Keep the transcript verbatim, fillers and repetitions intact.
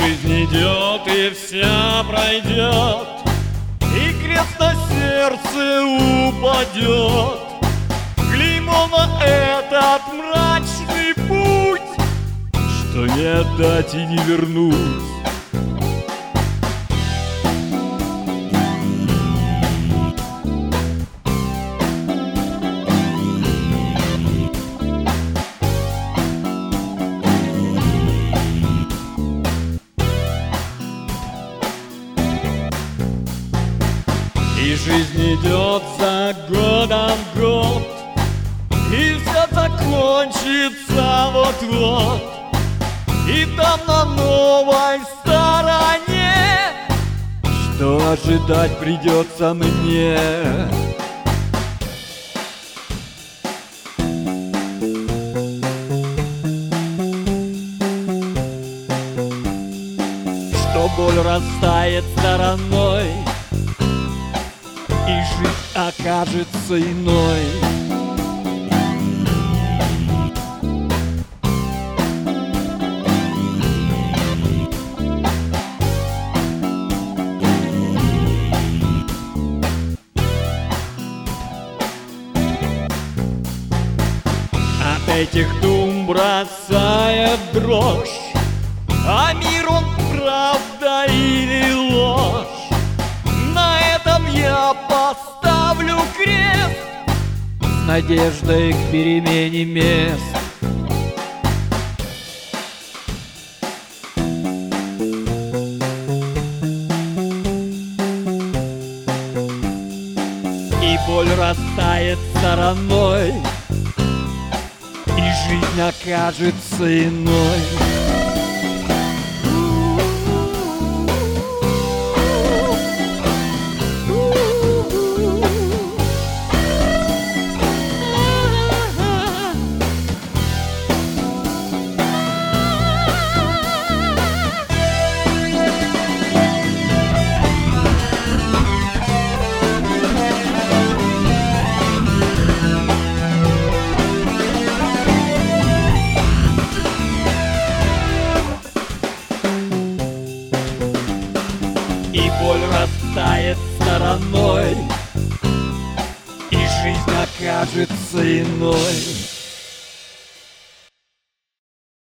жизнь идет и вся пройдет, и крест на сердце упадет, клеймо на этот мрачный путь, что не отдать и не вернуть. И жизнь идет за годом год, и все закончится вот-вот. И там на новой стороне, что ожидать придется мне. Что боль растает стороной, и жизнь окажется иной. От этих дум бросает дрожь, а мир он правда или ложь? На этом я поставлю крест с надеждой к перемене мест. И боль растает стороной, и жизнь окажется иной. И боль растает стороной, и жизнь окажется иной.